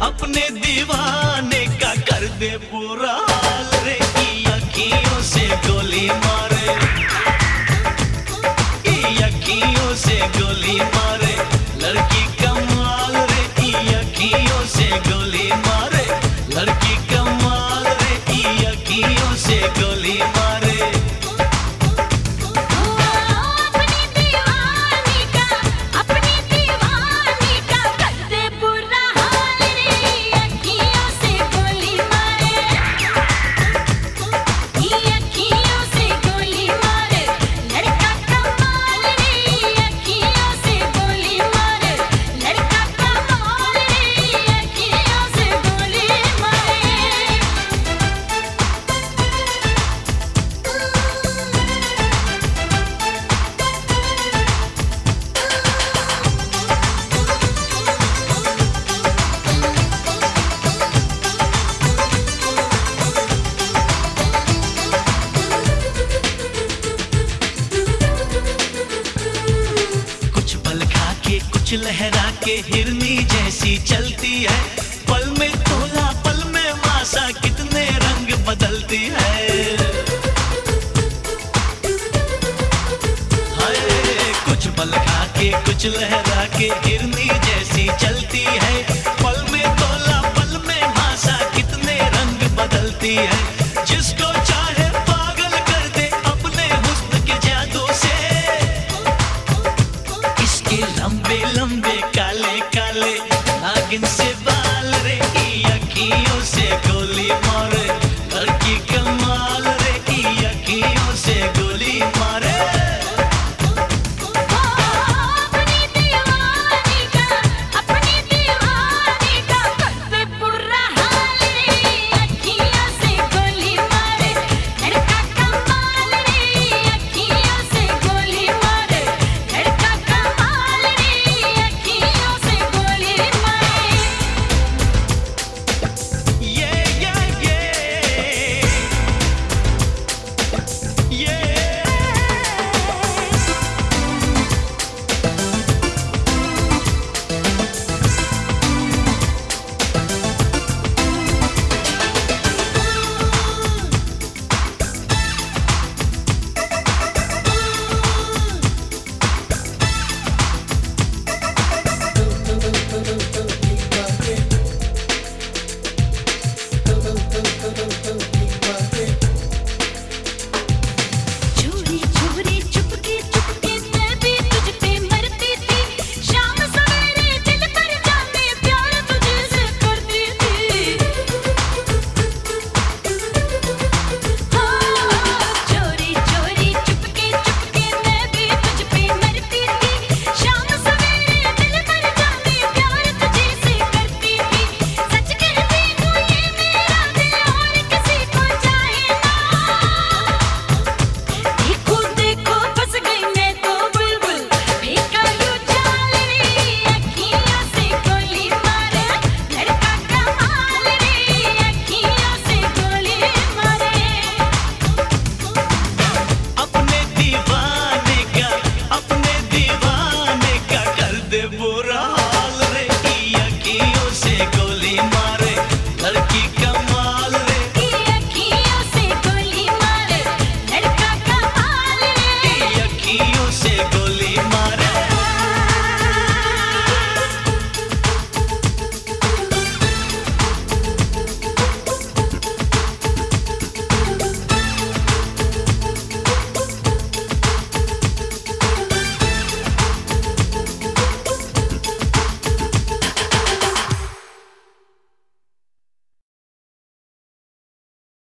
अपने दीवाने का कर दे पूरा हाल रे। की अखियों से गोली मारे, की अखियों से गोली मारे, लड़की कमाल रे। की अखियों से गोली मारे, लड़की कमाल रे। की अखियों से गोली मारे। कुछ लहरा के हिरनी जैसी चलती है, पल में तोला पल में मासा, कितने रंग बदलती है। हाय कुछ पल खा के कुछ लहरा के हिरनी जैसी चलती है, पल में तोला पल में मासा, कितने रंग बदलती है। जिसको